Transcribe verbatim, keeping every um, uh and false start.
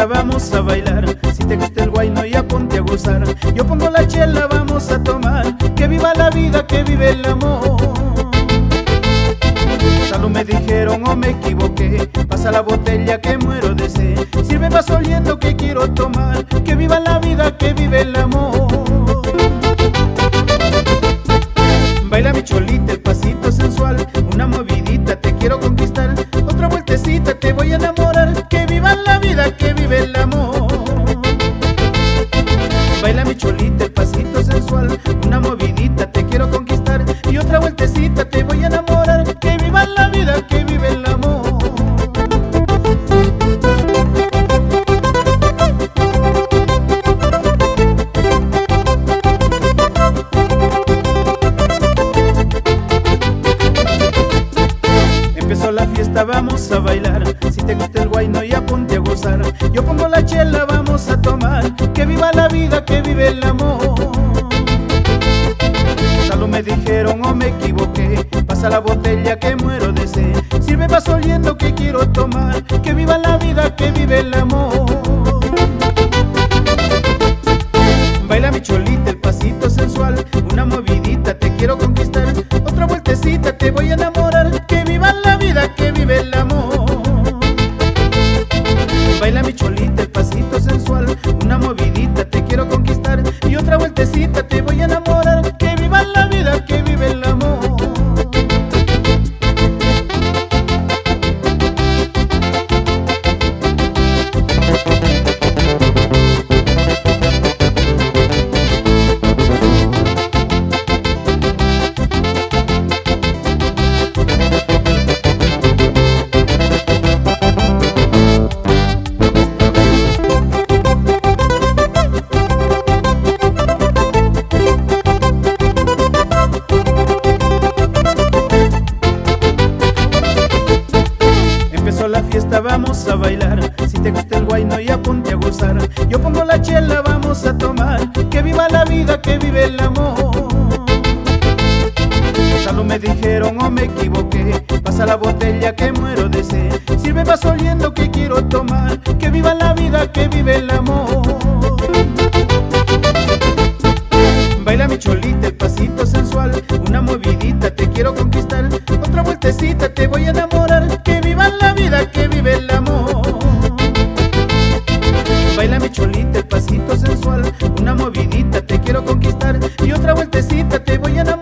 fiesta, vamos a bailar. Si te gusta el guayno ya ponte a gozar. Yo pongo la chela, vamos a tomar. Que viva la vida, que vive el amor. Salud me dijeron o me equivoqué. Pasa la botella que muero de sed. Sirve más oliendo que quiero tomar. Que viva la vida, que vive el amor. Baila mi cholita, el pasito sensual. Una movidita, te quiero conquistar. Otra vueltecita, te voy a enamorar. Que viva la vida, que vive el amor. Baila mi cholita, el pasito sensual. Una movidita, te quiero conquistar. Y otra vueltecita, te voy a enamorar. Que viva la vida, que vive el amor. Empezó la fiesta, vamos a bailar. Si te gusta el guayno ya ponte a gozar. Yo pongo la chela, vamos a tomar. Que viva la vida, que vive el amor. Salud me dijeron o me equivoqué. Pasa la botella que muero de sed. Sirve más oliendo que quiero tomar. Que viva la vida, que vive el amor. Baila mi cholita, el pasito sensual. Una movidita, te quiero conquistar. Otra vueltecita, te voy a enamorar. Que viva la vida, que vive el amor. Baila mi cholita, el pasito sensual. Una movidita, te quiero conquistar. Y otra vueltecita, te voy a enamorar. Que viva la vida, que vive el amor. Empezó la fiesta, vamos a bailar. Si te gusta el guayno ya ponte a gozar. Yo pongo la chela, vamos a tomar. Que viva la vida, que vive el amor. Salud me dijeron o me equivoqué. Pasa la botella que muero de sed. Sirve más oliendo que quiero tomar. Que viva la vida, que vive el amor. Baila mi cholita, el pasito sensual. Una movidita, te quiero conquistar. Otra vueltecita, te voy a enamorar. Que viva la vida, que vive el amor. Baila mi cholita, el pasito sensual. Una movidita, te quiero conquistar. Y otra vueltecita, te voy a enamorar.